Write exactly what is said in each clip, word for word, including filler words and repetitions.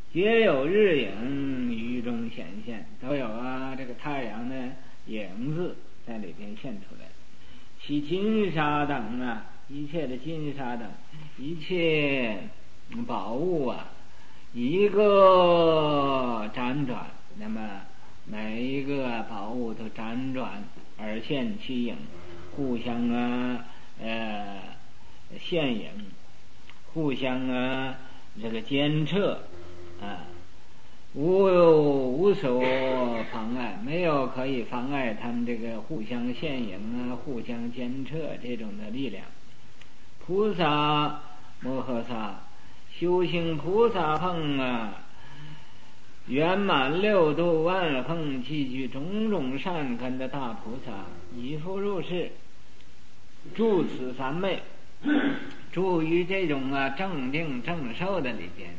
皆有日影于中显现，都有啊这个太阳的影子在里边现出来。其金沙等啊，一切的金沙等，一切宝物啊，一个辗转，那么每一个宝物都辗转而现其影，互相啊呃现影，互相啊这个监测啊，无无所妨碍，没有可以妨碍他们这个互相现影啊、互相监测这种的力量。菩萨摩诃萨修行菩萨行啊，圆满六度万行，积聚种种善根的大菩萨，以复入世，住此三昧，住于这种啊正定正受的里边。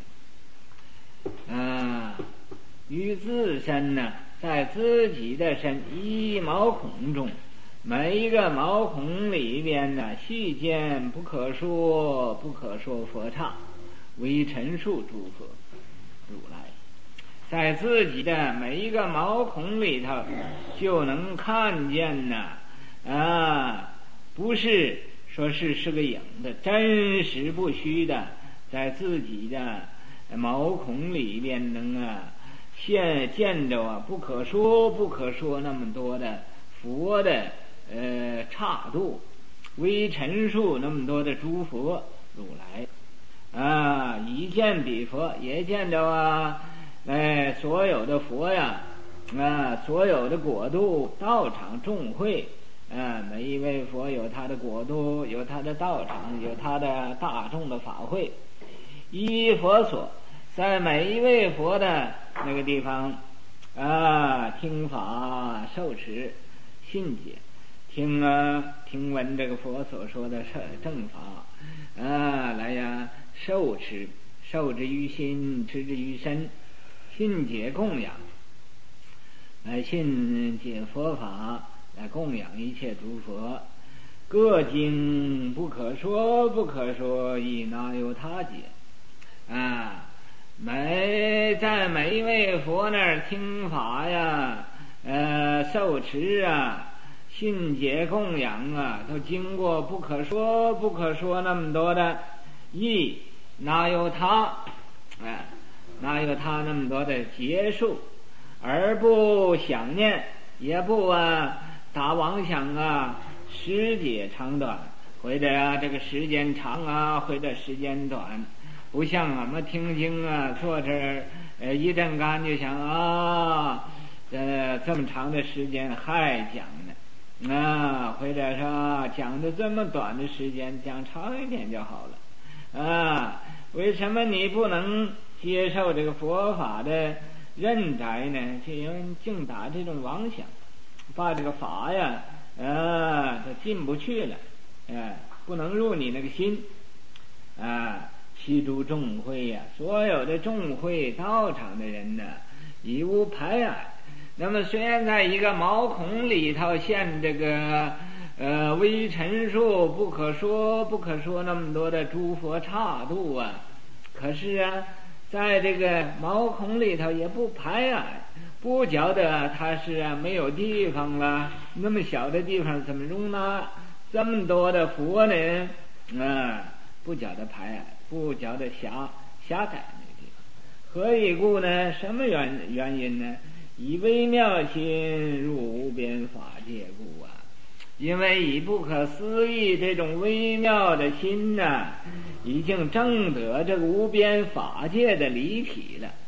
啊，于自身呢，在自己的身一毛孔中，每一个毛孔里边呢，细见不可说，不可说佛刹，为陈述诸佛如来，在自己的每一个毛孔里头，就能看见呢，啊，不是说是是个影的，真实不虚的，在自己的毛孔里边能啊现见着啊不可说不可说那么多的佛的呃刹度，为陈述那么多的诸佛如来啊，一见彼佛，也见着啊哎所有的佛呀啊，所有的国度道场众会啊，每一位佛有他的国度，有他的道场，有他的大众的法会，依佛所，在每一位佛的那个地方啊，听法受持信解，听啊听闻这个佛所说的正法啊，来呀受持，受之于心，持之于身，信解供养，来信解佛法，来供养一切诸佛。各经不可说不可说，亦哪有他解啊，每在每一位佛那儿听法呀，呃，受持啊，信解供养啊，都经过不可说不可说那么多的义，哪有他？哎，哪有他那么多的结束？而不想念，也不啊打妄想啊，时节长短，或者啊这个时间长啊，或者时间短。不像我们听经啊，坐这儿呃一阵干就想啊，呃这么长的时间还讲呢，啊，或者说讲的这么短的时间，讲长一点就好了，啊，为什么你不能接受这个佛法的认宅呢？就因为净打这种妄想，把这个法呀，啊，它进不去了，哎，不能入你那个心，啊。悉诸众会呀、啊，所有的众会道场的人呢，已无排碍。那么虽然在一个毛孔里头现这个呃微尘数不可说不可说那么多的诸佛刹度啊，可是啊，在这个毛孔里头也不排碍，不觉得它是啊没有地方了，那么小的地方怎么容纳这么多的佛呢？啊，不觉得排碍。不觉得狭狭窄那个地方，何以故呢？什么原原因呢？以微妙心入无边法界故啊！因为以不可思议这种微妙的心呢、啊，已经证得这个无边法界的离体了。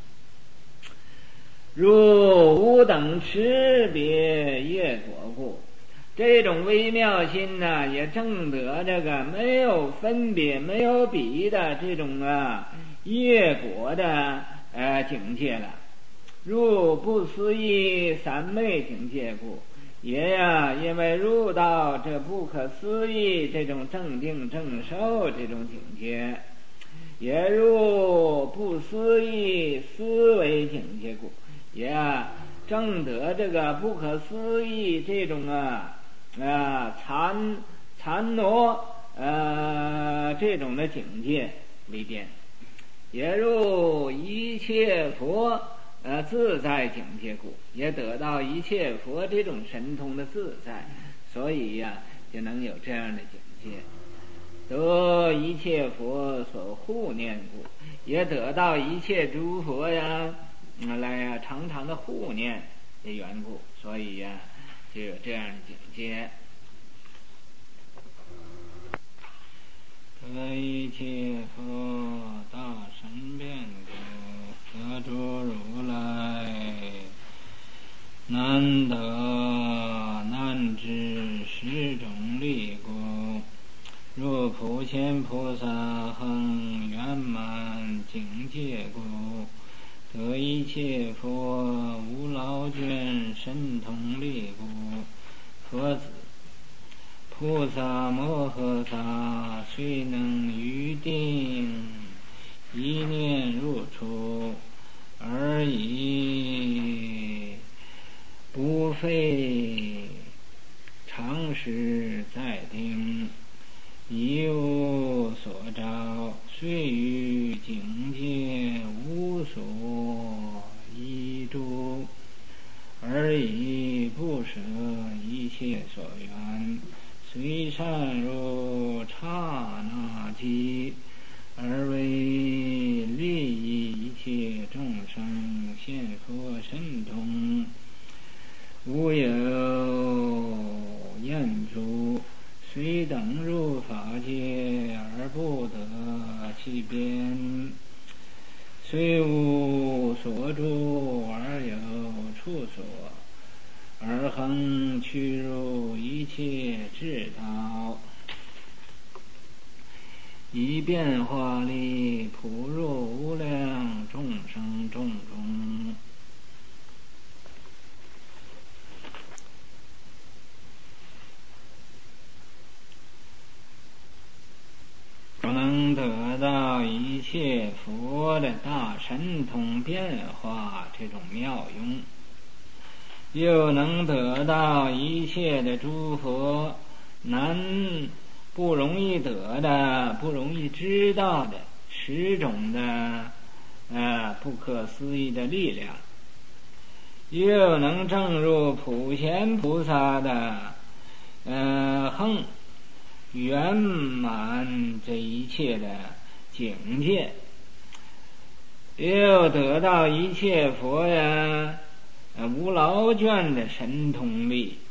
如无等持别业果故。这种微妙心呢，也证得这个没有分别、没有比的这种啊业果的呃境界了。入不思议三昧境界故，也呀、啊，因为入到这不可思议这种正定正受这种境界，也入不思议思维境界故，也啊证得这个不可思议这种啊。啊，禅禅挪呃这种的境界里边，也入一切切佛呃自在境界故，也得到一切佛这种神通的自在，所以呀、啊，就能有这样的境界。得一切佛所护念故，也得到一切诸佛呀，嗯、来呀常常的护念的缘故，所以呀，就有这样的境界。 得一切佛大神变故，得诸如来难得难知十种力故，如普贤菩萨恒圆满境界故，得一切佛无老眷神通力故。佛子菩萨摩诃萨虽能于定一念入处，而已不费长时在定，一无所着，虽于境界无所依诸，而已不舍一切所缘，虽善入刹那即，而为利益一切众生现佛神通，无有厌足，虽等入法界而不得其边，虽无所住而有处所，而恒趋入一切智道，以变化力普入无量众生众中。不能得到一切佛的大神通变化这种妙用，又能得到一切的诸佛难不容易得的不容易知道的十种的呃不可思议的力量，又能证入普贤菩萨的呃恒圆满这一切的境界，又得到一切佛呀无劳倦的神通力。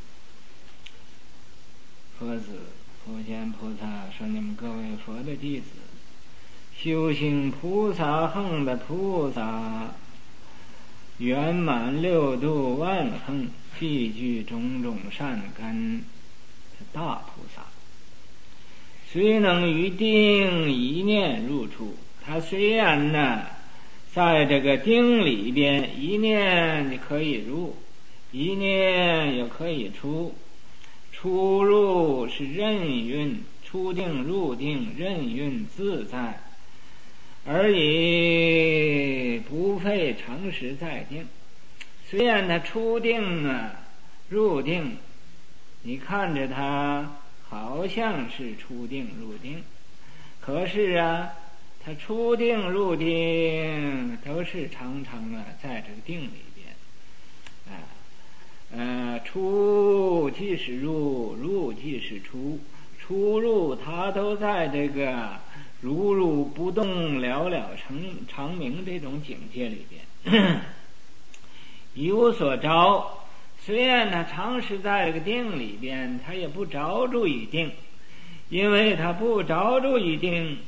佛子普贤菩萨说，你们各位佛的弟子，修行菩萨恒的菩萨，圆满六度万恒，具具种种善根，是大菩萨。虽能于定一念入处，他虽然呢在这个定里边，一念你可以入，一念也可以出，出入是任运，出定入定任运自在，而已不费长时在定。虽然他出定啊入定，你看着他好像是出定入定，可是啊他出定入定都是常常啊在这个定里边啊，呃出即是入，入即是出，出入他都在这个如如不动了了成长明这种境界里边一无所着。虽然他常时在这个定里边，他也不着住一定，因为他不着住一定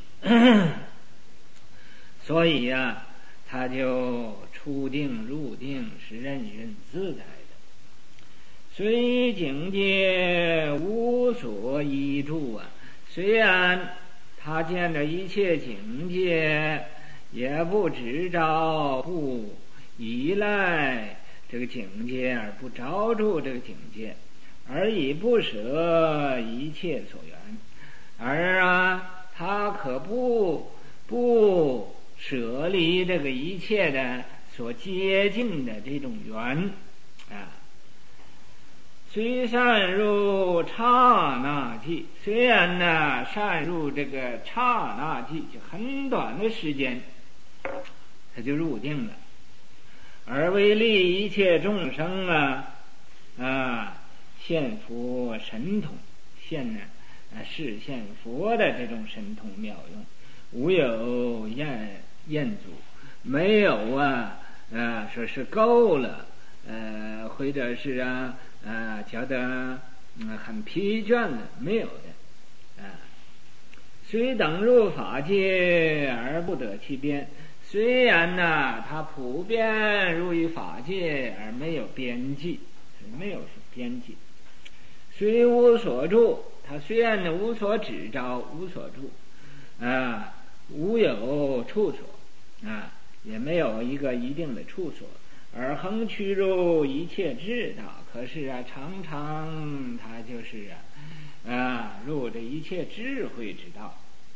所以呀、啊，他就出定入定是任运自在的，虽境界无所依住啊，虽然他见着一切境界，也不执着，不依赖这个境界，而不着住这个境界，而以不舍一切所缘，而啊他可不不舍离这个一切的所接近的这种缘啊。虽善入刹那即，虽然呢善入这个刹那即，就很短的时间， 他就入定了。而为利一切众生啊啊现佛神通，现呢啊示现佛的这种神通妙用，无有厌厌足，没有啊啊说是够了，呃或者是啊啊觉得嗯很疲倦了，没有的啊。虽等入法界而不得其边，虽然呢它普遍入于法界而没有边际，没有边际。虽无所住，它虽然呢无所指招，无所住啊，无有处所啊，也没有一个一定的处所，而恒趋入一切智道。可是啊，常常它就是啊啊入这一切智慧之道，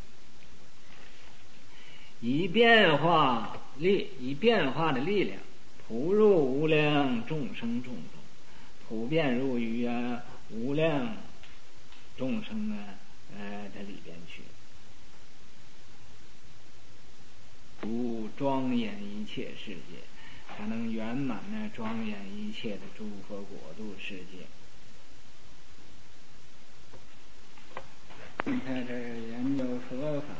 以变化力，以变化的力量，普入无量众生众中，普遍入于啊无量众生啊呃的里边去，如庄严一切世界，才能圆满呢庄严一切的诸佛国度世界。你看这研究佛法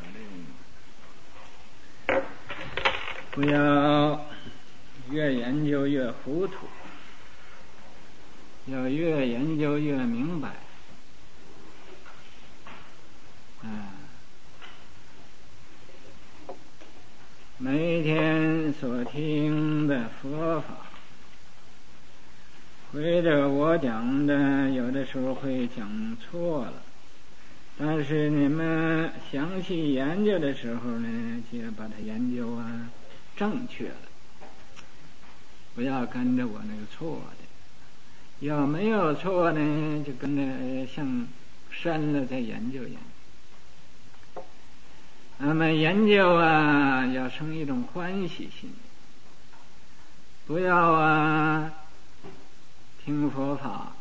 的人，不要越研究越糊涂，要越研究越明白。啊，每天所听的佛法，或者我讲的有的时候会讲错了，但是你们详细研究的时候呢，就要把它研究啊正确了，不要跟着我那个错的。要没有错呢，就跟着像深了再研究研究。那么研究啊，要生一种欢喜心，不要啊听佛法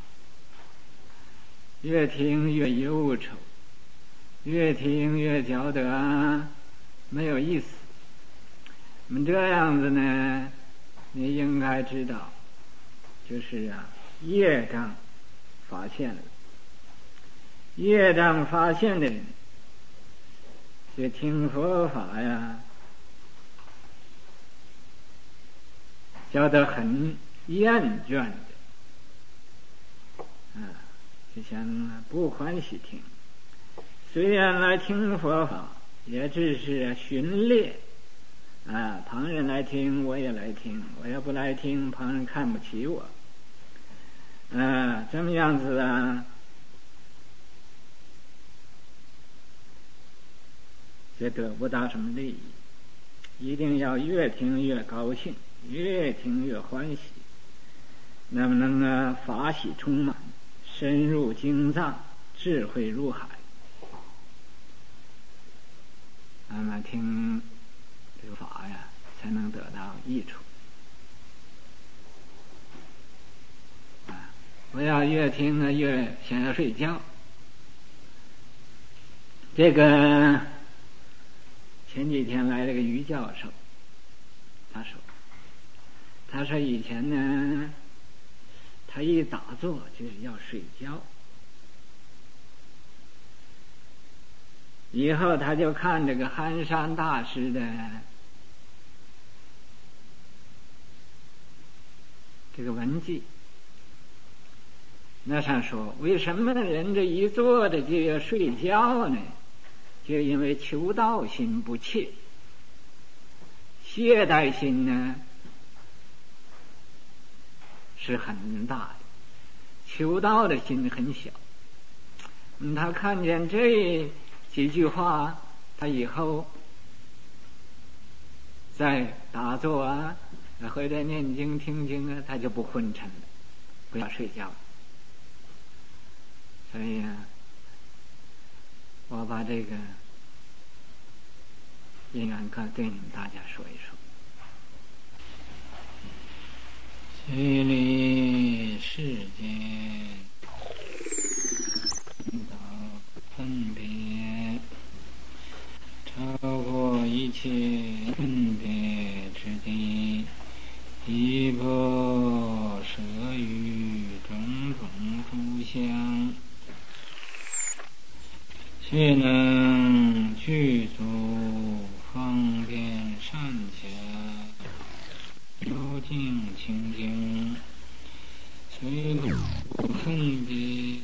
越听越忧愁，越听越觉得啊没有意思。那么这样子呢，你应该知道，就是啊业障发现了，业障发现的人，就听佛法呀，觉得很厌倦的啊，就想不欢喜听。虽然来听佛法，也只是寻猎啊，旁人来听我也来听，我要不来听，旁人看不起我啊，这么样子啊，也得不到什么利益。一定要越听越高兴，越听越欢喜，那么能啊法喜充满，深入经藏，智慧入海，那么听这个法呀，才能得到益处啊！不要越听啊越想要睡觉。这个前几天来了个于教授，他说他说以前呢，他一打坐就是要睡觉，以后他就看这个憨山大师的这个文记，那上说为什么人这一坐着就要睡觉呢？就因为求道心不切，懈怠心呢是很大的，求道的心很小。嗯，他看见这几句话，他以后在打坐啊，或者念经听经啊，他就不昏沉了，不要睡觉。所以啊，我把这个因缘课对你们大家说一说。虚离世间道分别，超过一切分别之亦不舍于种种诸相，虽能具足方便善巧，究竟清净，虽不分别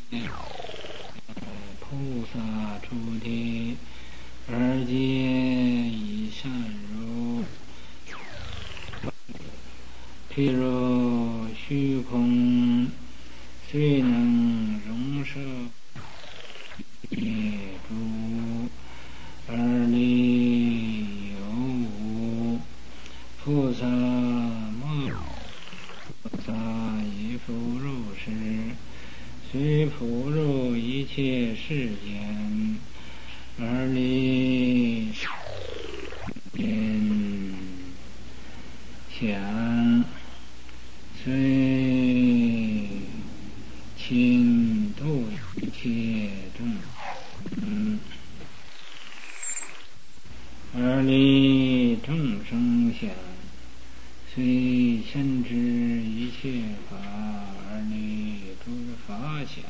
菩萨诸地，而皆以善入。譬如虚空，虽能容摄灭诸，而离有无，菩萨莫菩萨亦复如是，虽普入一切世间，而离见想，虽亲度一切众生，而离众生想，虽深知一切法，而离诸法想，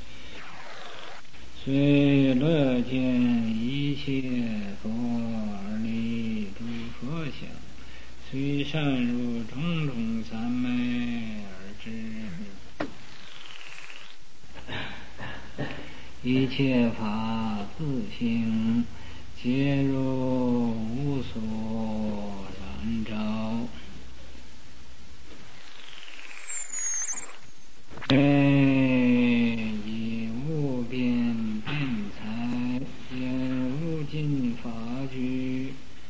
虽乐见一切佛，而离诸佛想，虽善入种种三昧，而知一切法自性，皆如无所染着。以无边辩才，言无尽法句，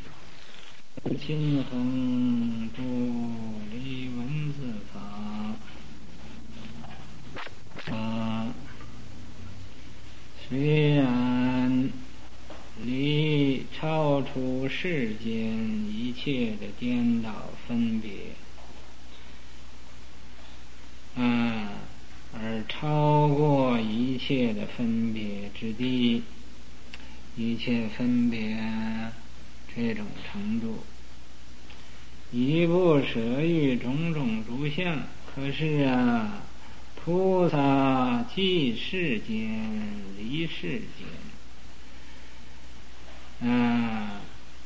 亲恒不离文字法。法虽然离超出世间一切的颠倒分别，啊，而超过一切的分别之地，一切分别这种程度，一不舍于种种诸相。可是啊，菩萨即世间离世间，啊，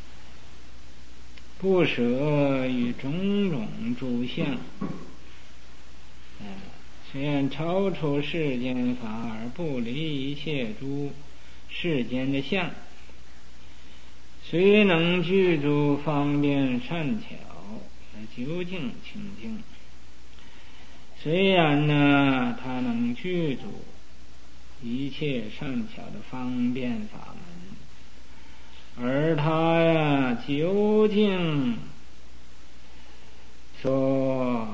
不舍于种种诸相，啊，虽然超出世间法，而不离一切诸世间的相，虽能具足方便善巧，而究竟清净。虽然呢，他能具足一切善巧的方便法门，而他呀，究竟所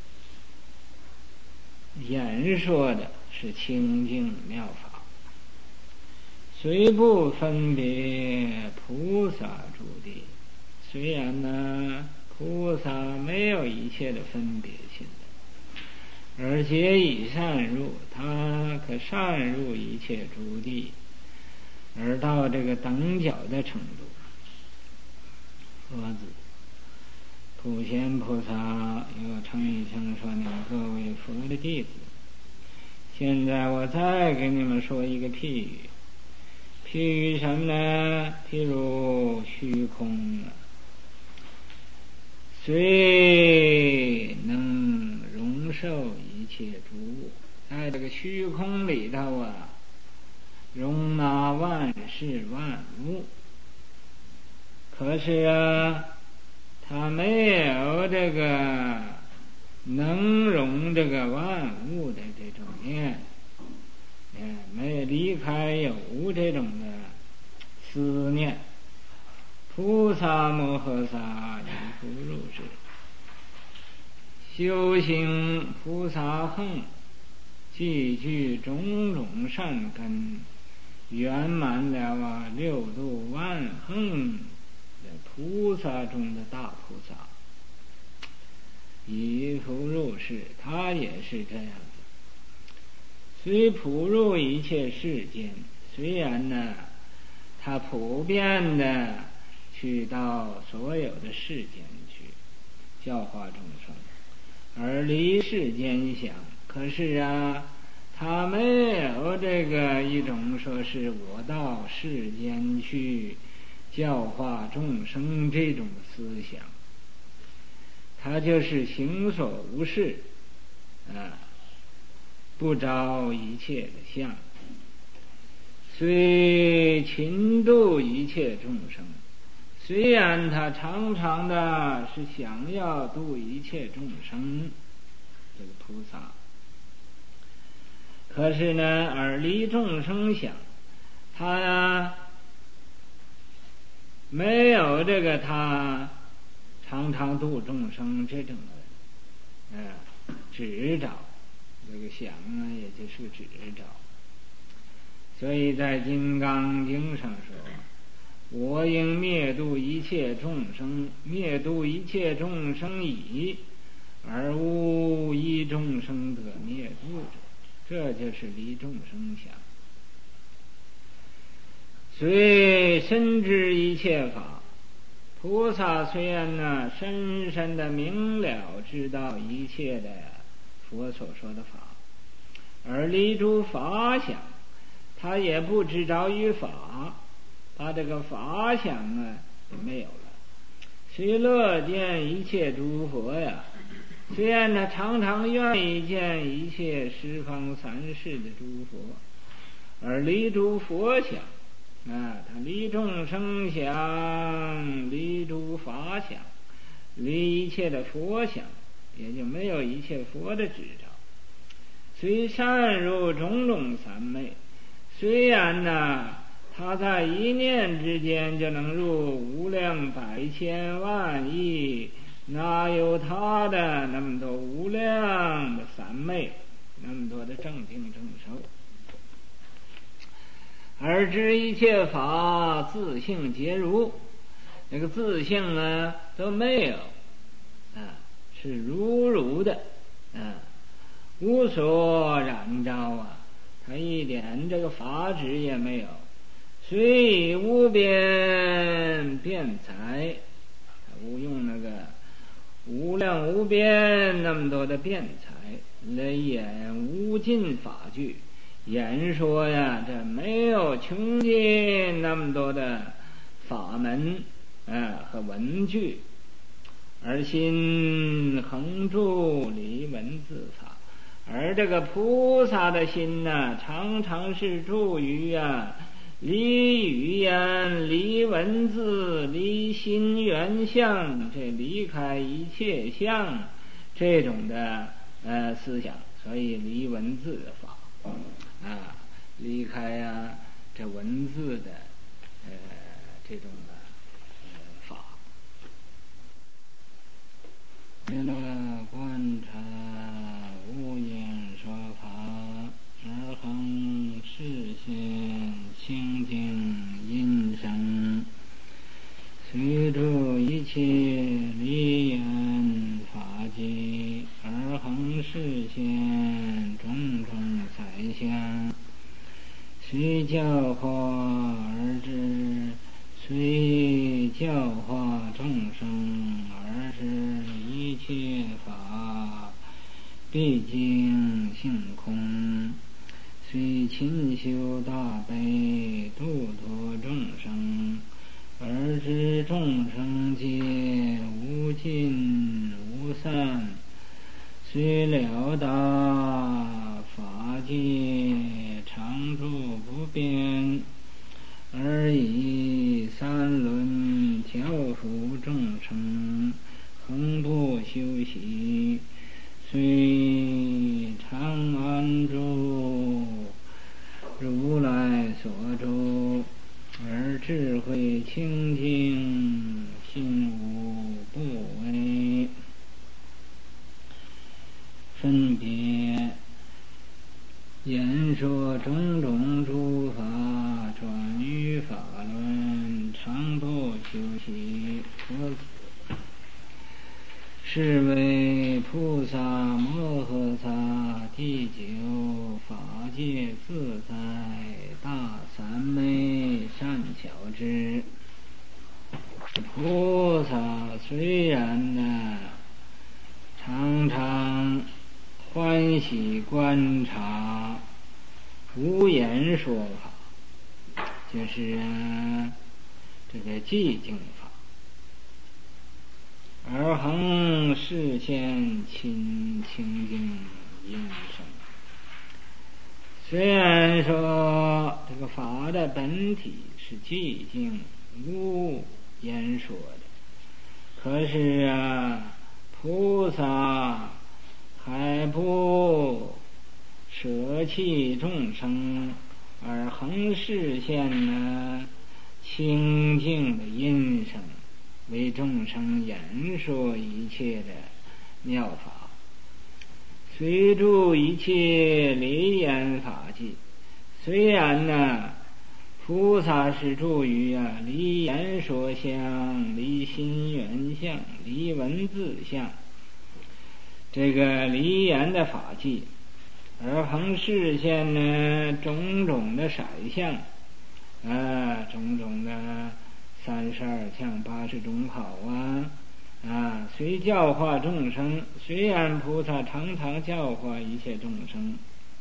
言说的是清净妙法，虽不分别菩萨诸地。虽然呢，菩萨没有一切的分别心的，而且以善入，他可善入一切诸地，而到这个等觉的程度。佛子普贤菩萨有诚意声说：你们各位佛的弟子，现在我再给你们说一个譬喻。譬喻什么呢？譬如虚空啊，虽能容受一切诸物，在这个虚空里头啊，容纳万事万物。可是啊，它没有这个能容这个万物的这种念，没离开有无这种的思念。菩萨摩诃萨亦复如是，修行菩萨行，既具种种善根，圆满了啊六度万行的菩萨中的大菩萨，亦复如是，他也是这样子。虽普入一切世间，虽然呢，他普遍的去到所有的世间去， 教化众生，而离世间想。可是啊，他没有这个一种说是我到世间去教化众生这种思想，他就是行所无事啊，不着一切的相，虽勤度一切众生。虽然他常常的是想要度一切众生，这个菩萨，可是呢，而离众生想，他呢没有这个他常常度众生这种的，呃，执照，这个想啊，也就是执照。所以在《金刚经》上说，我应灭度一切众生，灭度一切众生已，而无一众生得灭度者，这就是离众生想。虽深知一切法，菩萨虽然呢深深的明了知道一切的佛所说的法，而离诸法想，他也不执着于法，他这个法想啊没有了。虽乐见一切诸佛呀，虽然他常常愿意见一切十方三世的诸佛，而离诸佛想啊，他离众生想，离诸法想，离一切的佛想，也就没有一切佛的执照。虽善入种种三昧，虽然呢他在一念之间就能入无量百千万亿，哪有他的那么多无量的三昧，那么多的正定正受？而知一切法自性皆如，那个自性呢都没有啊，是如如的啊，无所染着啊，他一点这个法执也没有。虽以无边辩才，无用那个无量无边那么多的辩才来演无尽法句，演说呀，这没有穷尽那么多的法门啊和文句，而心恒住离文字法。而这个菩萨的心呢，常常是住于啊离语言、离文字、离心缘相，这离开一切相这种的呃思想，所以离文字的法啊，离开啊这文字的呃这种的呃法。为了观察无言说法，而恒视线清净音声，随住一切离言法界，而恒视线种种彩相，虽教化而知，虽教化众生而知一切法毕竟性空，虽勤修大悲度脱众生，而知众生皆无尽无散，虽了达法界常住不变，而以三轮调伏众生，恒不休息，虽常安住如来所住，而智慧清净，心无不为。分别言说种种诸法，转于法轮，常不休息。是为菩萨摩诃萨第九法界自在大三昧善巧之。菩萨虽然呢细观察，无言说法，就是啊这个寂静法。而恒视现清清净音声。虽然说这个法的本体是寂静无言说的，可是啊菩萨还不舍弃众生，而恒视现呢清净的音声，为众生言说一切的妙法。随住一切离言法纪，虽然呢菩萨是住于啊离言说相、离心缘相、离文字相这个离言的法纪，而恒视现呢种种的色相啊，种种的三十二相、八十种好啊啊，虽教化众生，虽然菩萨常常教化一切众生，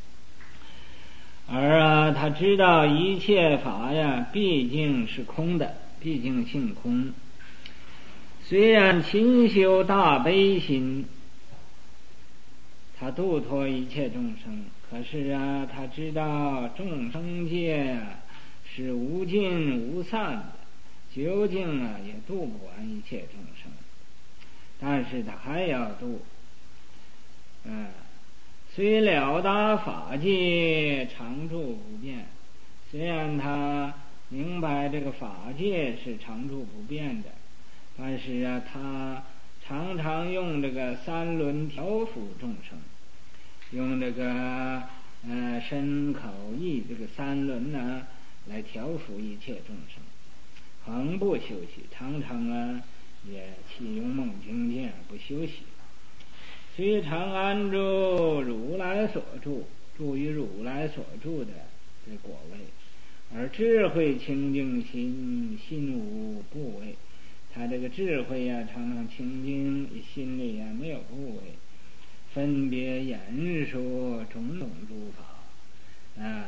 而啊他知道一切法呀毕竟是空的，毕竟性空。虽然勤修大悲心，他度脱一切众生，可是啊他知道众生界是无尽无散的，究竟啊也度不完一切众生，但是他还要度。嗯，虽了达法界常住不变，虽然他明白这个法界是常住不变的，但是啊他常常用这个三轮调伏众生，用这个呃身口意这个三轮呢来调伏一切众生，恒不休息，常常啊也弃用梦境界不休息。虽常安住如来所住，住于如来所住的这果位，而智慧清净心，心无部位。他这个智慧呀、啊、常常清净，心里啊没有部位，分别言说种种诸法啊，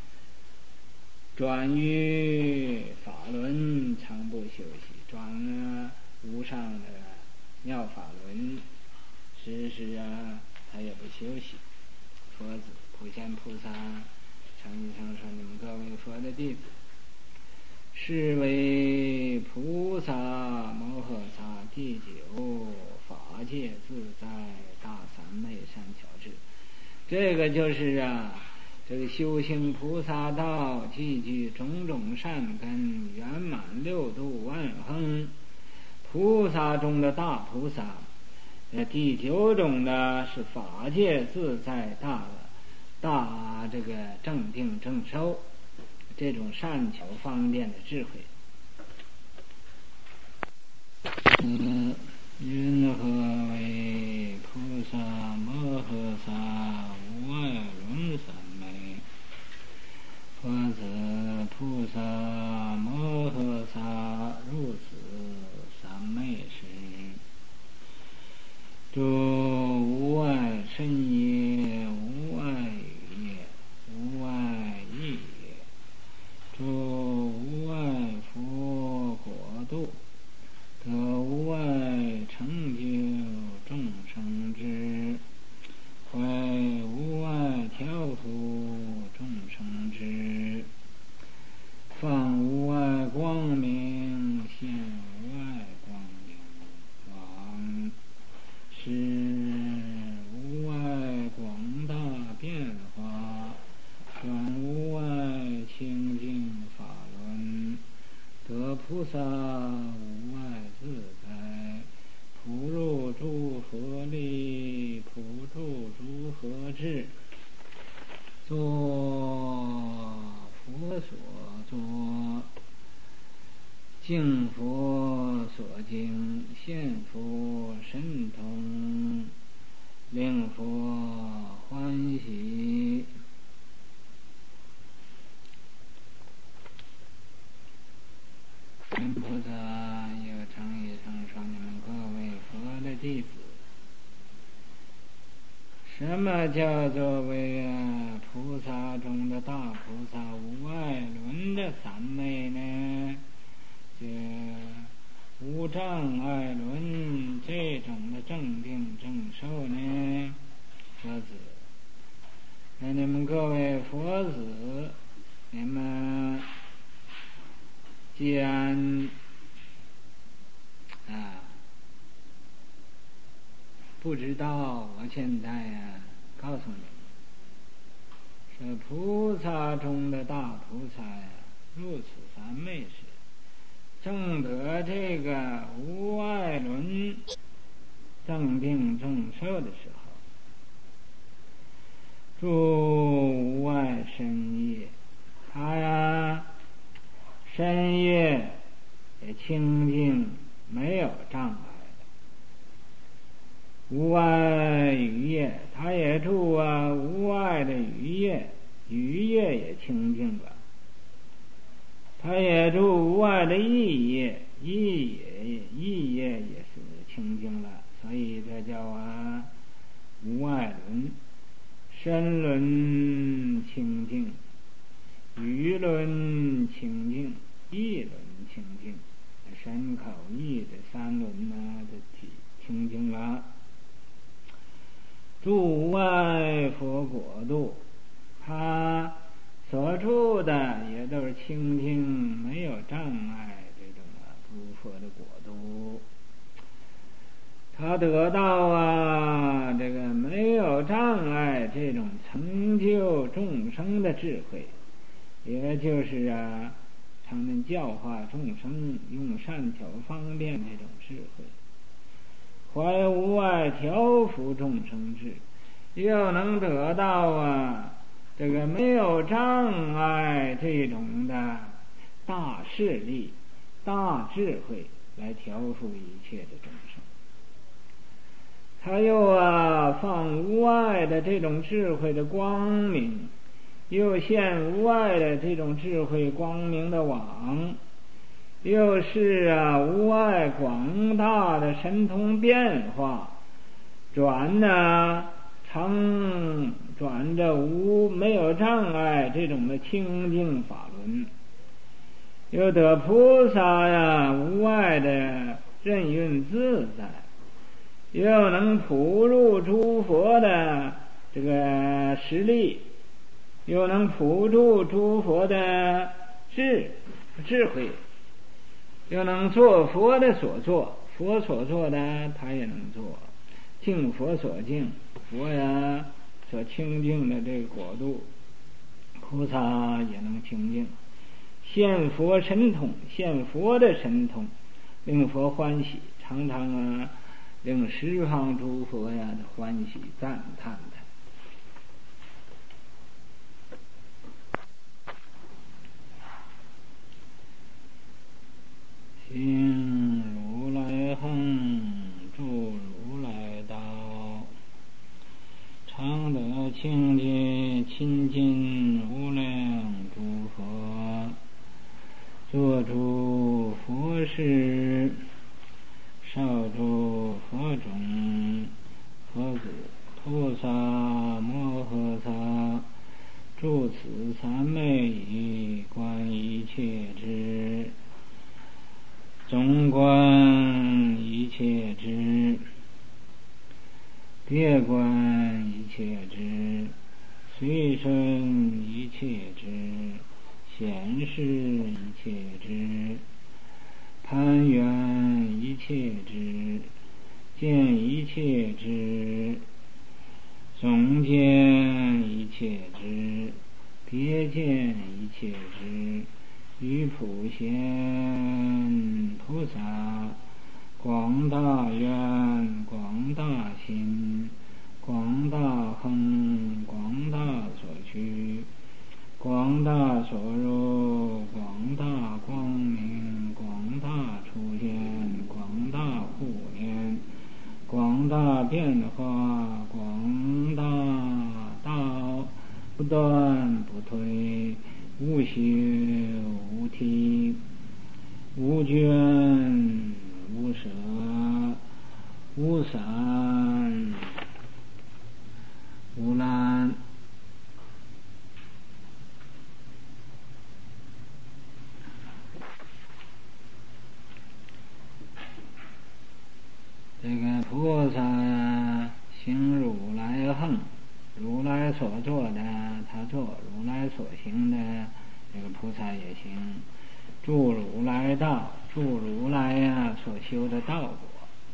转于法轮常不休息，转啊无上的妙法轮，时时啊他也不休息。佛子普贤菩萨常经常说，你们各位佛的弟子，是为菩萨摩诃萨第九法界自在大三昧善巧智。这个就是啊这个修行菩萨道，积聚种种善根，圆满六度万恒，菩萨中的大菩萨。第九种呢是法界自在大大这个正定正收，这种善巧方便的智慧。嗯，云何为菩萨摩诃萨无碍轮三昧？佛子菩萨摩诃萨入此三昧时，诸无碍身也，无碍语也，无碍意也，诸无碍佛国度，得无碍成就众生之，为无碍调伏众生之，放无碍光明，现无碍光明，往是什么叫做为啊菩萨中的大菩萨无碍轮的三昧呢？这无障碍轮这种的正定正受呢？佛子，那你们各位佛子，你们既然啊不知道，我现在呀、啊、告诉你，是菩萨中的大菩萨呀，入此三昧时，正得这个无碍轮正定正受的时候，住无碍身业，他呀身业也清净，没有障碍。无碍语业，他也住啊无碍的语业，语业也清净了。他也住无碍的意业，意业意业也是清净了。所以这叫啊无碍轮，身轮清净，语轮清净，意轮清净，身口意的三轮呢就清净了。住无碍佛国度，他所住的也都是清净，没有障碍，这种啊诸佛的国度，他得到啊这个没有障碍这种成就众生的智慧，也就是啊常能教化众生，用善巧方便这种智慧，怀无碍调伏众生智，又能得到啊这个没有障碍这种的大势力、大智慧来调伏一切的众生。他又啊放无碍的这种智慧的光明，又现无碍的这种智慧光明的网，又是啊无碍广大的神通变化，转呢常转着无没有障碍这种的清净法轮，又得菩萨呀无碍的任运自在，又能普入诸佛的这个实力，又能普入诸佛的智智慧，又能做佛的所做，佛所做的他也能做，敬佛所敬，佛呀所清净的这个国度，菩萨也能清净，现佛神通，现佛的神通，令佛欢喜，常常啊令十方诸佛呀的欢喜赞叹他。行如来行，住如来道，常得清净亲近无量诸佛，做诸佛事，少诸佛种，佛子菩萨摩诃萨，住此三昧以观一切之，总观一切之，别观一切之，随身一切之，显示一切之，攀缘一切之，见一切之，总见一切之，别见一切之，于普贤菩萨广大愿，广大心，广大恒，广大所趋，广大所入，广大光明，广大出现，广大护念，广大变化，广大道，不断不退，无休无停，无倦无舍无散来所做的他做，如来所行的这个菩萨也行，助如来道，助如来呀、啊、所修的道果。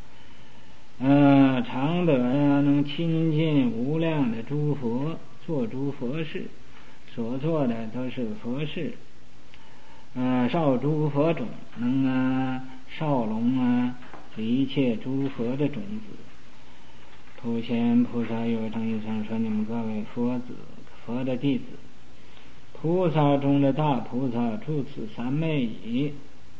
呃，常得呀能亲近无量的诸佛，做诸佛事，所做的都是佛事。呃，少诸佛种，能啊少龙啊一切诸佛的种子。普贤菩萨有常一常说：你们各位佛子，佛的弟子，菩萨中的大菩萨，住此三昧已，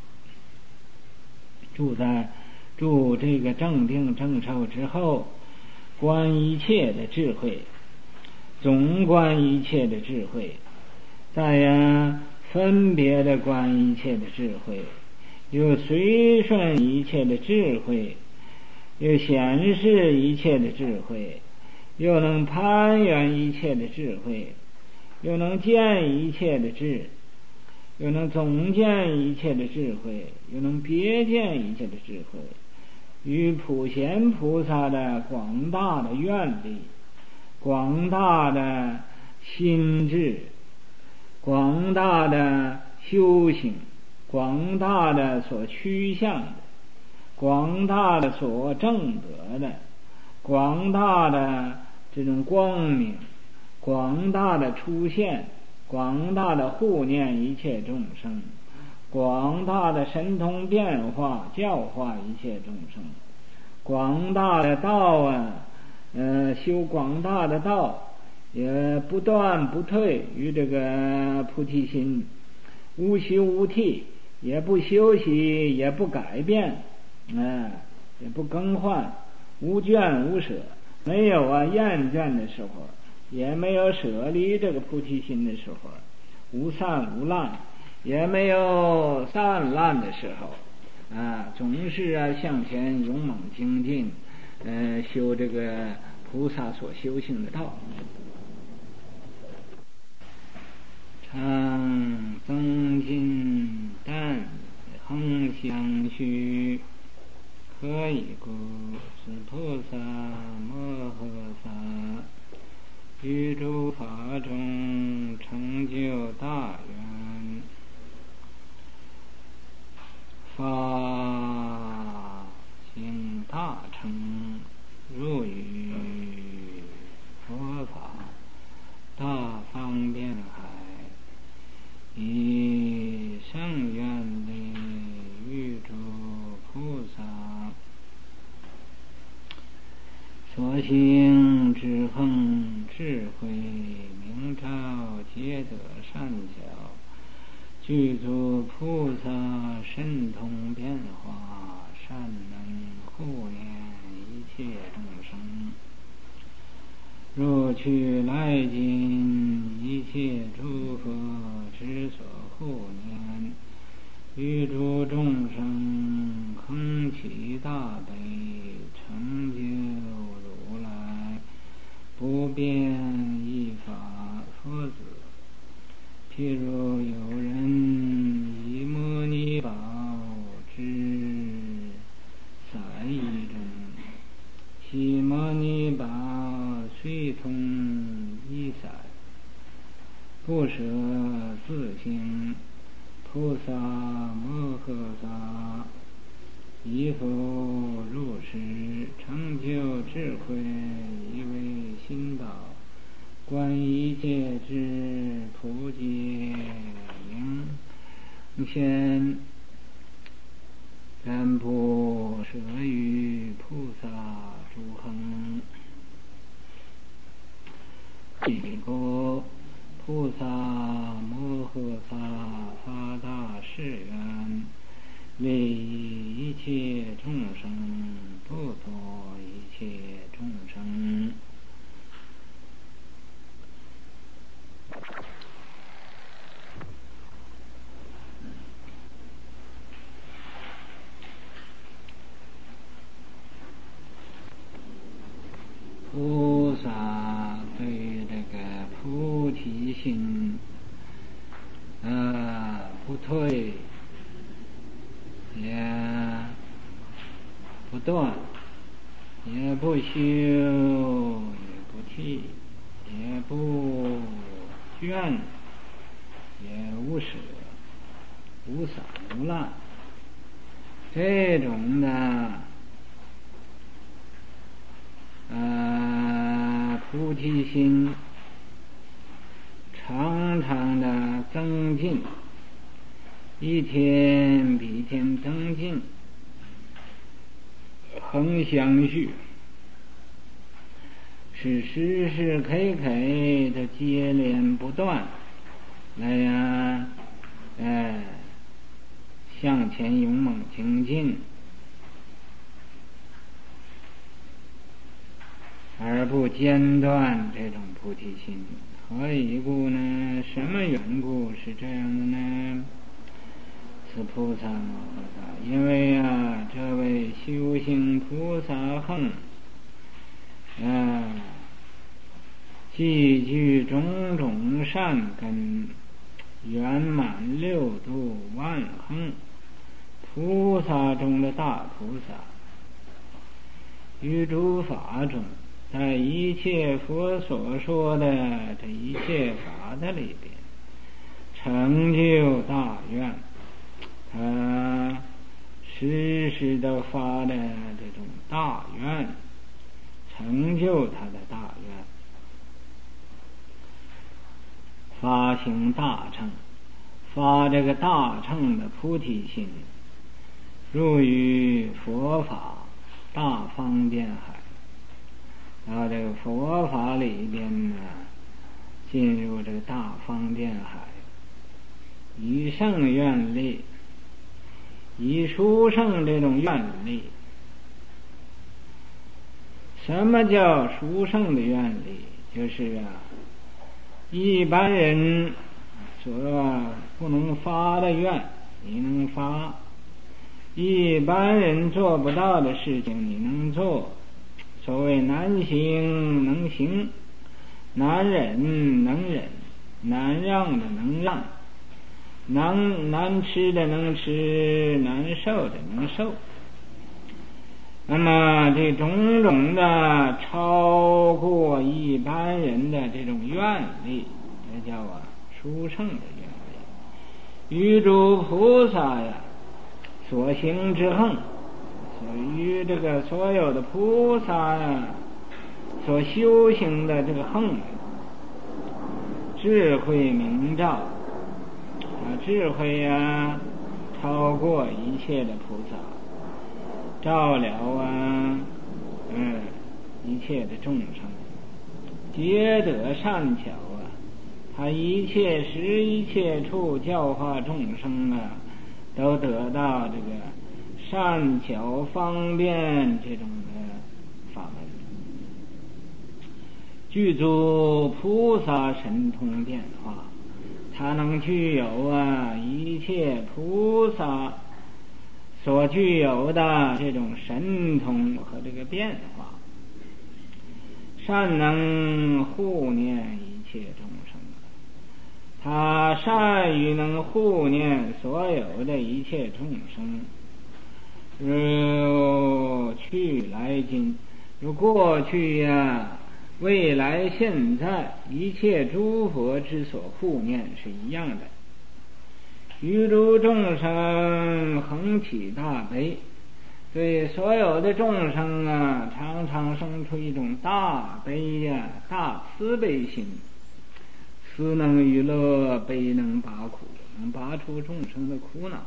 住在住这个正定正受之后，观一切的智慧，总观一切的智慧，再呀分别的观一切的智慧，又随顺一切的智慧，又显示一切的智慧，又能攀缘一切的智慧，又能见一切的智，又能总见一切的智慧，又能别见一切的智慧，与普贤菩萨的广大的愿力，广大的心智，广大的修行，广大的所趋向的，广大的所证得的，广大的这种光明，广大的出现，广大的护念一切众生，广大的神通变化教化一切众生，广大的道啊，呃，修广大的道，也不断不退于这个菩提心，无休无替，也不休息，也不改变，啊，也不更换，无倦无舍，没有啊厌倦的时候，也没有舍离这个菩提心的时候，无散无滥，也没有散滥的时候，啊，总是啊向前勇猛精进，呃，修这个菩萨所修行的道。常增进但恒相续，可以故是菩萨摩诃萨于诸法中成就大愿，发行大乘，入于佛法大方便海，以圣愿力与诸菩萨所行之恒智慧明照，皆得善巧，具足菩萨神通变化，善能护念一切众生。若去来今一切诸佛之所护念，于诸众生恒起大悲，成就如来不变一法佛子。譬如有人以摩尼宝之散衣中，其摩尼宝虽通一散，不舍自性，菩萨摩诃萨以复入世，成就智慧，以为心宝，观一切之普界名先，然不舍于菩萨诸恒。彼故菩萨摩诃萨发大誓愿，利益一切众生，度脱一切众生。菩萨对这个菩提心呃不退，也不断，也不休，也不替， 也不倦，也无舍，无散无滥，这种的呃菩提心常常的增进，一天比一天增进，恒相续，是时时刻刻的接连不断来呀，呃，向前勇猛精进，而不间断这种菩提心。何以故呢？什么缘故是这样的呢？此菩萨摩诃萨，因为啊，这位修行菩萨行啊，积聚种种善根，圆满六度万行，菩萨中的大菩萨，于诸法中，在一切佛所说的这一切法的里边，成就大愿，他时时的发的这种大愿，成就他的大愿，发行大乘，发这个大乘的菩提心，入于佛法大方便海，到这个佛法里边呢，进入这个大方便海，以圣愿力，以殊胜这种愿力。什么叫殊胜的愿力？就是啊，一般人所不能发的愿，你能发；一般人做不到的事情，你能做。所谓难行能行，难忍能忍，难让的能让，难难吃的能吃，难受的能受。那么这种种的超过一般人的这种愿力，这叫啊殊胜的愿力。于诸菩萨呀所行之行，于这个所有的菩萨呀所修行的这个行，智慧明照啊，智慧呀超过一切的菩萨，照了啊嗯一切的众生，皆得善巧啊，他一切时一切处教化众生啊，都得到这个善巧方便这种的法门。具足菩萨神通变化，他能具有啊一切菩萨所具有的这种神通和这个变化，善能护念一切众生，他善于能护念所有的一切众生，如去来今，如过去呀、啊、未来现在，一切诸佛之所护念是一样的。于诸众生恒起大悲，对所有的众生啊，常常生出一种大悲呀、啊、大慈悲心。慈能娱乐，悲能拔苦，能拔出众生的苦恼。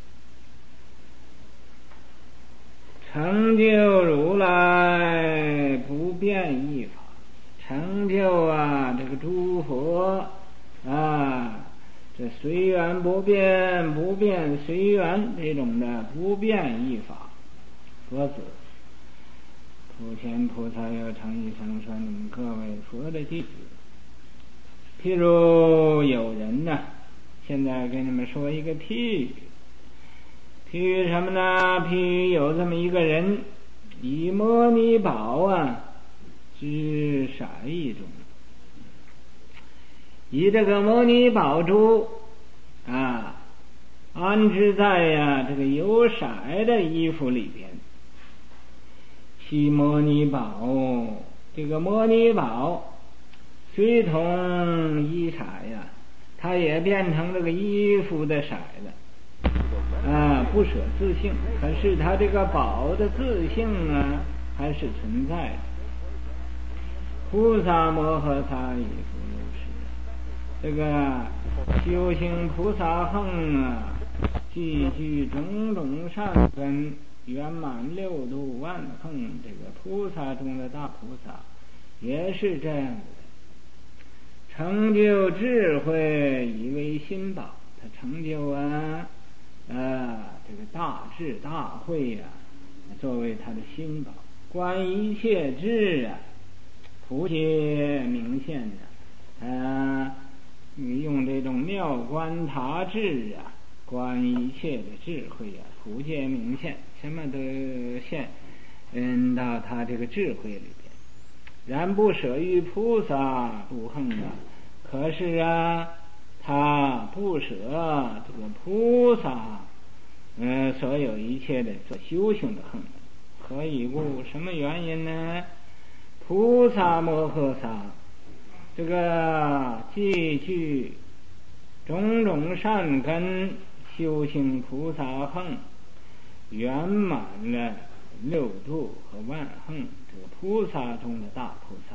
成就如来不变一法，成就啊这个诸佛啊，这随缘不变，不变随缘这种的不变一法。佛子普贤菩萨要常一生说，你们各位佛的弟子，譬如有人呢，现在给你们说一个譬喻，譬喻什么呢？譬喻有这么一个人，以摩尼宝啊之骰一种，以这个摩尼宝珠啊安置在呀、啊、这个有骰的衣服里边。其摩尼宝，这个摩尼宝水同衣彩呀，它也变成这个衣服的色了啊，不舍自性，可是它这个宝的自性啊还是存在的。菩萨摩诃萨亦复如是，这个修行菩萨行啊，具具种种善根，圆满六度万行，这个菩萨中的大菩萨也是这样的。成就智慧以为心宝，他成就啊啊这个大智大慧呀、啊，作为他的心宝。观一切智啊，普皆明现的、啊，啊，用这种妙观他智啊，观一切的智慧啊，普皆明现，什么都现嗯到他这个智慧里边。然不舍于菩萨不横啊，可是啊，他不舍这个菩萨，呃，所有一切的做修行的横。何以故？什么原因呢？菩萨摩诃萨这个既具种种善根，修行菩萨行，圆满了六度和万行，这个菩萨中的大菩萨，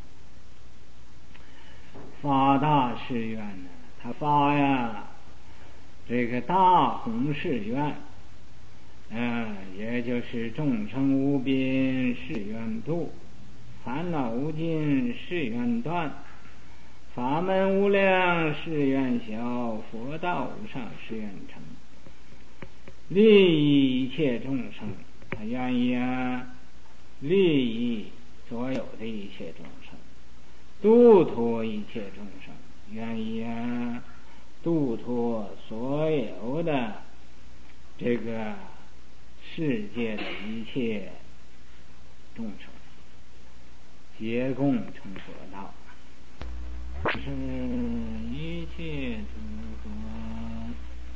发大誓愿呢，他发呀这个大弘誓愿，嗯、呃，也就是众生无边誓愿度，烦恼无尽誓愿断，法门无量誓愿消，佛道无上誓愿成，利益一切众生，他愿意啊利益所有的一切众生，度脱一切众生，愿意啊度脱所有的这个世界的一切众生，皆共成佛道。是一切诸佛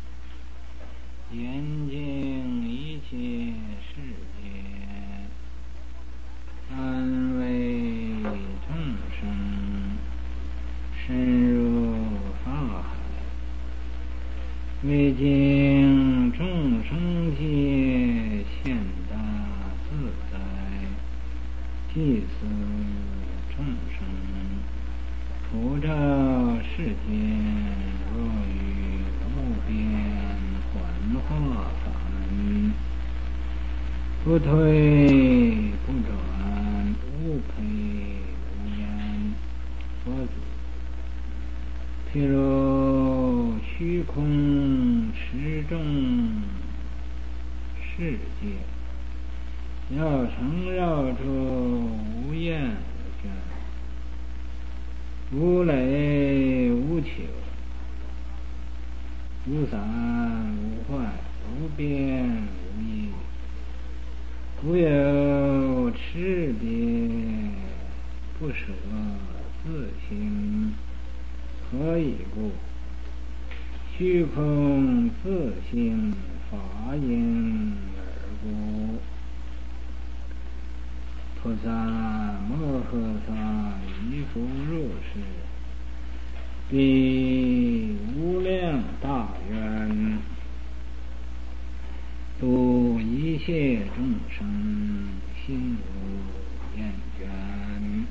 严净一切世界，安慰众生深入法海，未经众生界现大自在，祭祀众生普照世间，若于无边幻化法门，不退不转，无配无言。佛子，譬如虚空持众世界，绕城绕出无厌无倦，无累无求，无散无坏，无边无异，无有差别，不舍自性。何以故？虚空自性法因而故。菩萨摩诃萨亦复如是，彼无量大愿，度一切众生，心无厌倦。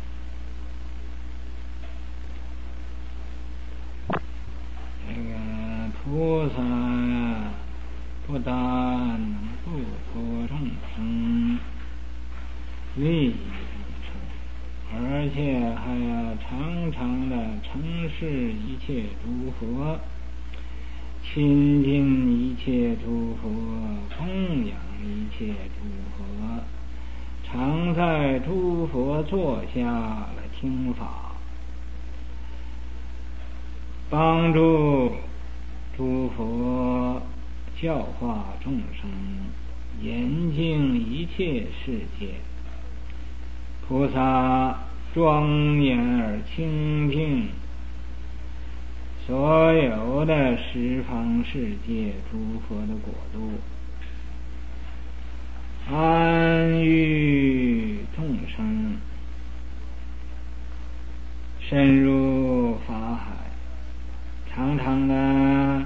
这个菩萨不但能度脱众生，利益众生，而且还要常常的承事一切诸佛，亲近一切诸佛，供养一切诸佛，常在诸佛座下来听法，帮助诸佛教化众生，严净一切世界。菩萨庄严而清净所有的十方世界诸佛的国度，安育众生， 深入法海，常常的啊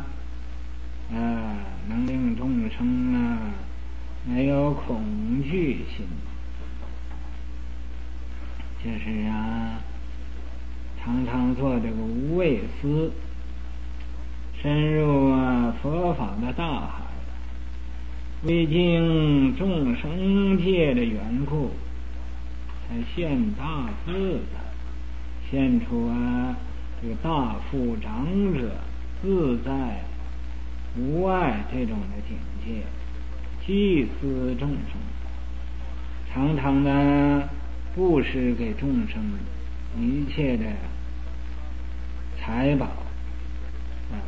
能令众生啊没有恐惧心，就是啊常常做这个无畏思，深入啊佛法的大海，为尽众生界的缘故，才现大自的，现出啊这个大富长者自在无碍这种的境界，济思众生，常常的布施给众生一切的财宝啊，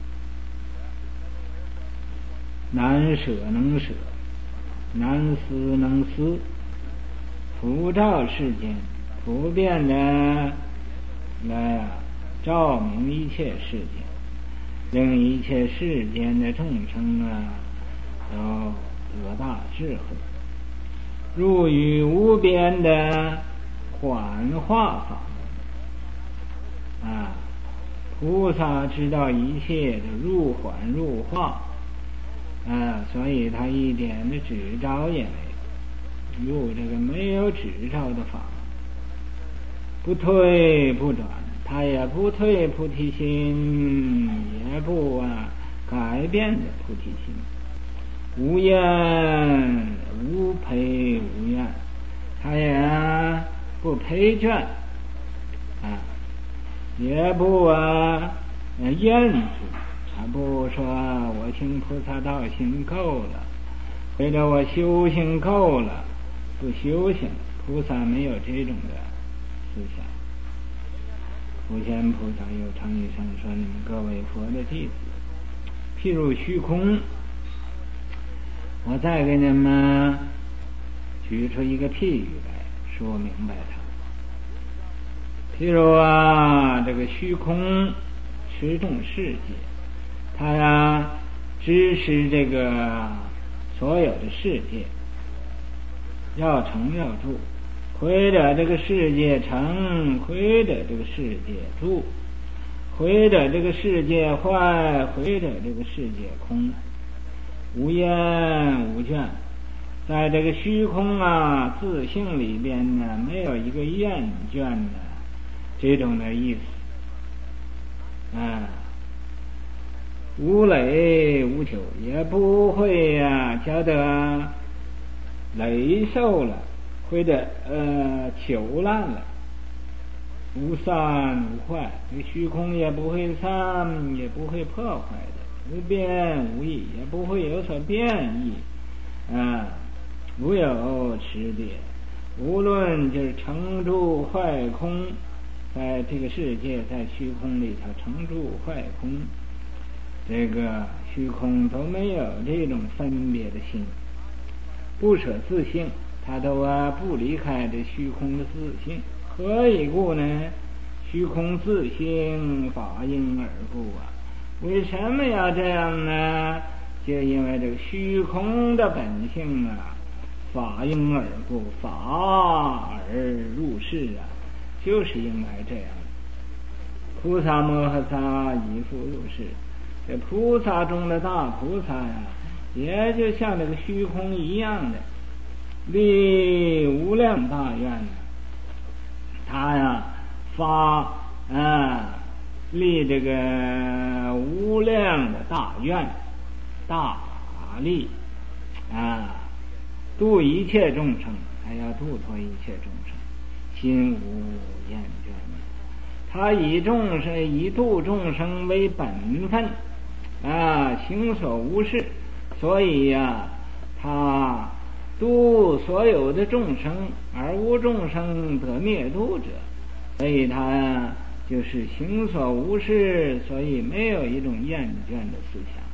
难舍能舍，难思能思，普照世间，普遍的来啊照明一切世间，令一切世间的众生啊都得大智慧，入于无边的幻化法啊，菩萨知道一切的入幻入化啊，所以他一点的执照也没有，入这个没有执照的法，不退不转，他也不退菩提心，也不啊改变的菩提心，无厌无陪无怨，他也不陪倦啊，也不啊厌足，他不说我行菩萨道行够了，或者我修行够了不修行，菩萨没有这种的思想。普贤菩萨又常语上说，你们各位佛的弟子，譬如虚空，我再给你们举出一个譬喻来说明白它。譬如啊这个虚空持众世界，它呀支持这个所有的世界，要成要住，亏着这个世界成，亏着这个世界住，亏着这个世界坏，亏着这个世界空，无厌无倦，在这个虚空啊自性里边呢，没有一个厌倦的这种的意思啊，无累无求，也不会呀、啊、觉得累受了，或者呃朽烂了，无散无坏，这个虚空也不会散，也不会破坏的，无变无异，也不会有所变异啊，无有持别，无论就是成住坏空，在这个世界在虚空里头成住坏空，这个虚空都没有这种分别的心，不舍自性，他都啊不离开这虚空的自性。何以故呢？虚空自性，法应而故啊。为什么要这样呢？就因为这个虚空的本性啊，法应而故，法而入世啊，就是应该这样。菩萨摩诃萨以复入世，这菩萨中的大菩萨呀、啊，也就像这个虚空一样的，立无量大愿呢。他呀发啊立这个无量的大愿大法力啊，度一切众生，还要度脱一切众生，心无厌倦。他以众生以度众生为本分啊，行所无事，所以呀、啊，他度所有的众生，而无众生得灭度者，所以他就是行所无事，所以没有一种厌倦的思想。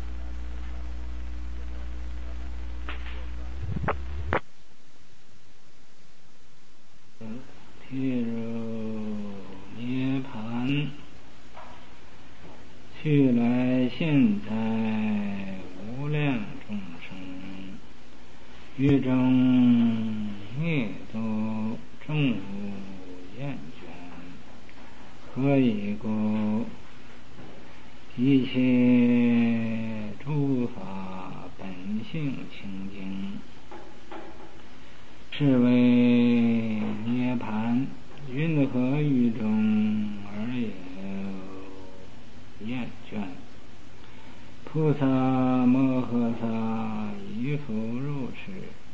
譬如涅槃，去来现在无量众生，于中灭度，众无厌倦， 何以故？一切诸法本性清净，是为涅盘。云何于中而有厌倦？菩萨摩诃萨亦复如是。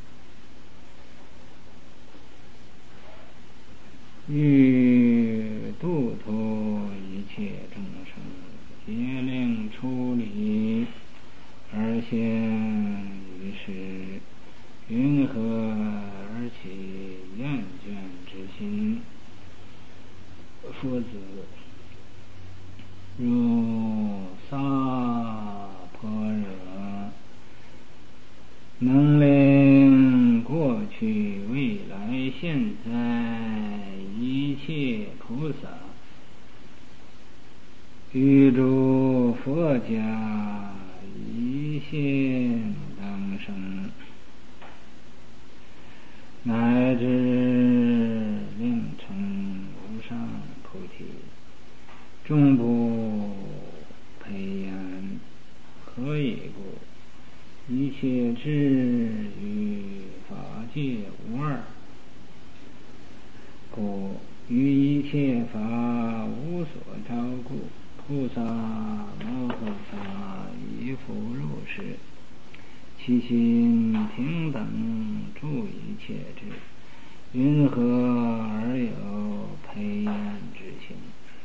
欲度脱一切众生，皆令出离而现于世。云何而起厌倦之心？夫子，如萨婆诃，能令过去未来现在一切菩萨，于诸佛家一现当生，乃至令成无上菩提，终不培言。何以故？一切智与法界无二，故于一切法无所着故，菩萨摩诃萨亦复如是。其心平等住一切智，云何而有培言之心？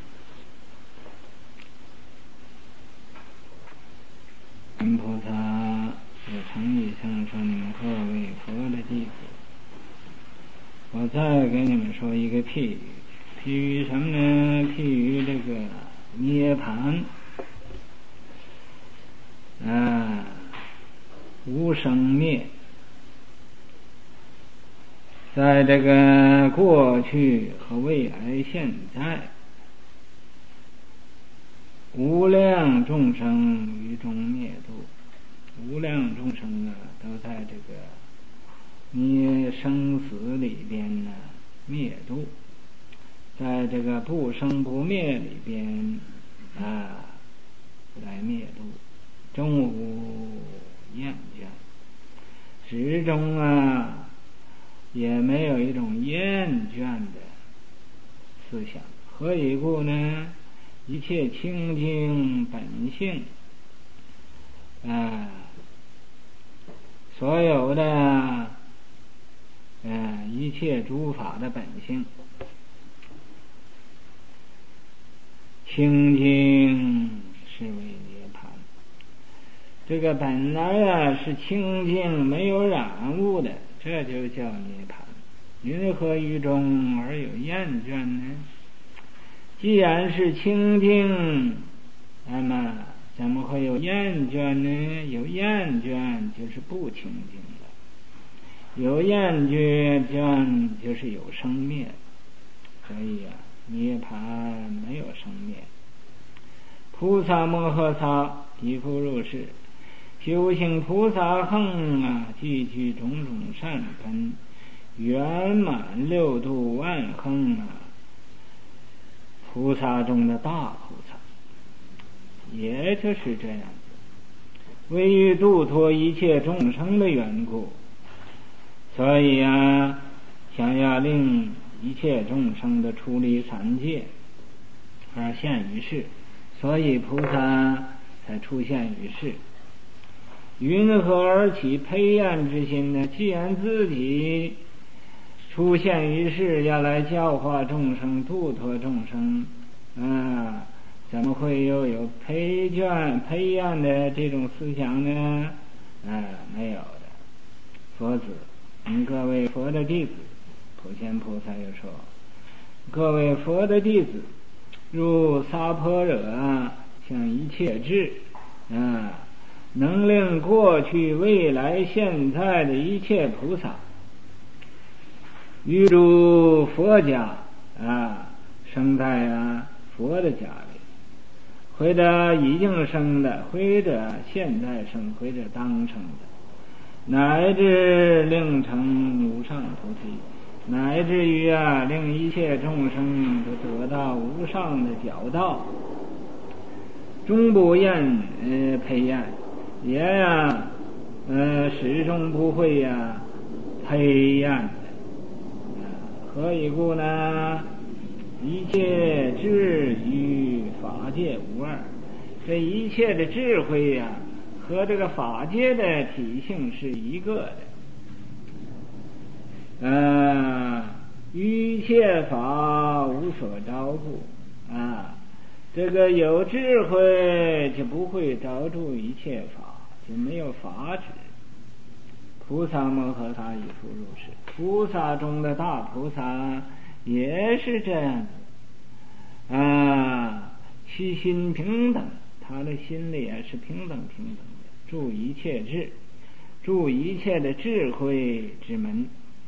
观菩萨有诚意向说你们各位佛的弟子，我再给你们说一个譬喻。譬喻什么呢？譬喻这个涅盘啊，无生灭，在这个过去和未来现在，无量众生于中灭度。无量众生啊，都在这个灭生死里边呢灭度，在这个不生不灭里边啊来灭度，终无厌倦，始终啊也没有一种厌倦的思想。何以故呢？一切清净本性啊，所有的呃一切诸法的本性清净，是为涅槃。这个本来啊是清净没有染物的，这就叫涅槃。云何于中而有厌倦呢？既然是清净，那么怎么会有厌倦呢？有厌倦就是不清净了，有厌倦就是有生灭。所以啊，涅槃没有生灭。菩萨摩诃萨亦复如是。修行菩萨行啊，具具种种善根，圆满六度万行啊，菩萨中的大菩萨，也就是这样子，为于度脱一切众生的缘故，所以啊，想要令一切众生的出离三界而现于世，所以菩萨才出现于世。云何而起培厌之心呢？既然自己出现于世，要来教化众生、度脱众生啊，怎么会又有培倦、培厌的这种思想呢？啊，没有的。佛子，你各位佛的弟子，普贤菩萨又说：各位佛的弟子，如萨婆惹啊，像一切智啊，能令过去未来现在的一切菩萨，于诸佛家啊，生在啊佛的家里，或者已经生的，或者现在生，或者当生的，乃至令成无上菩提， 乃至于啊，令一切众生都得到无上的教导，终不厌呃培厌，也呀、啊、呃始终不会呀、啊、培厌的。何以故呢？一切智与法界无二，这一切的智慧呀、啊，和这个法界的体性是一个的。呃，一切法无所着住啊，这个有智慧就不会着住一切法，就没有法执。菩萨摩诃萨以复如是，菩萨中的大菩萨也是这样的啊，其心平等，他的心里也是平等平等的，住一切智，住一切的智慧之门。